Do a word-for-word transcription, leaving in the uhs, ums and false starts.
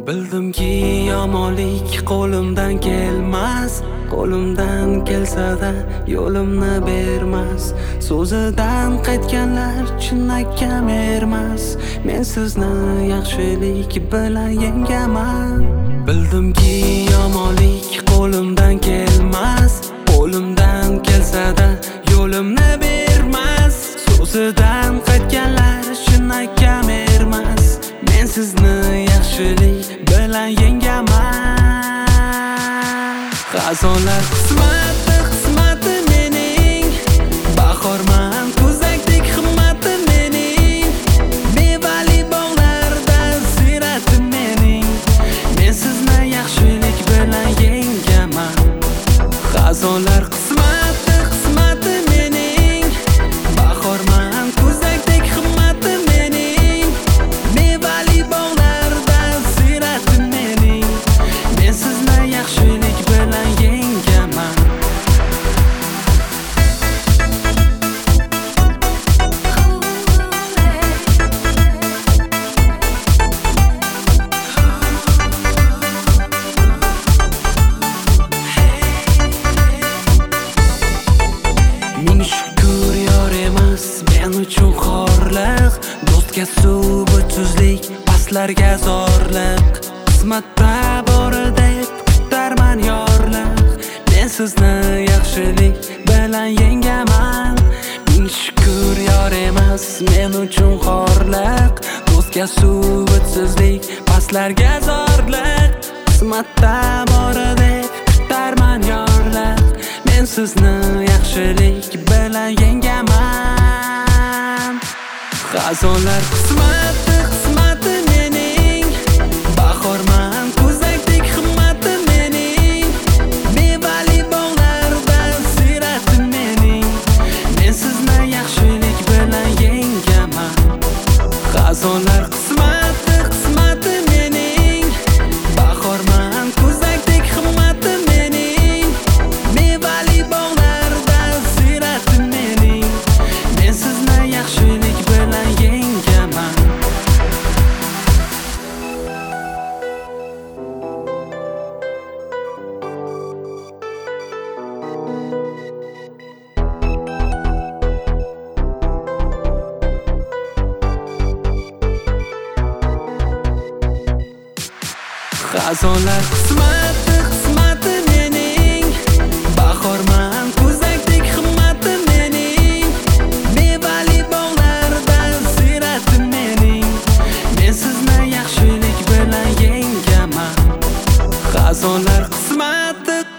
Bildimki yomonlik qo'limdan kelmas, qo'limdan kelsa-da yo'limni bermas. So'zidan qaytganlar chinakam ermas. Men sizni yaxshilik bilan yengaman. Bildimki yomonlik qo'limdan kelmas, qo'limdan kelsa-da yo'limni bermas. So'zidan qaytganlar chinakam ermas. Men sizni yaxshilik bilan yengaman. Xazonlar qismati, qismati mening. Bahorman, kuzakdek himmati mening. Mevali bog'larda zirati mening. Men sizni yaxshilik bilan yengaman. Xazonlar qismati, qismati mening. Bahorman, kuzakdek himmati mening. Mevali bog'larda zirati mening. Men sizni yaxshilik bilan yengaman. Ming shukr yor emas men uchun xorliq. Do'stga suv tuzlik, paslarga zorliq. Qismatda bor deb kutarman yorliq. Men sizni yaxshilik bilan yengaman. Ming shukr yor emas men uchun xorliq. Do'stga suv tuzlik, paslarga zorliq. Qismatda bor deb kutarman yorliq. Men sizni yaxshilik bilan yengaman. Xazonlar qismati, qismati mening. Bahorman, kuzakdek himmati mening. Mevali bog'larda zirati mening. Men sizni yaxshilik bilan yengaman. Xazonlar qismati, qismati mening. Bahorman, kuzakdek himmati mening. Mevali bog'larda zirati mening. Men sizni yaxshilik bilan yengaman. Xazonlar qismati, qismati mening. Bahorman, kuzakdek himmati mening. Mevali bog'larda zirati mening. Men sizni yaxshilik bilan yengaman. Xazonlar qismati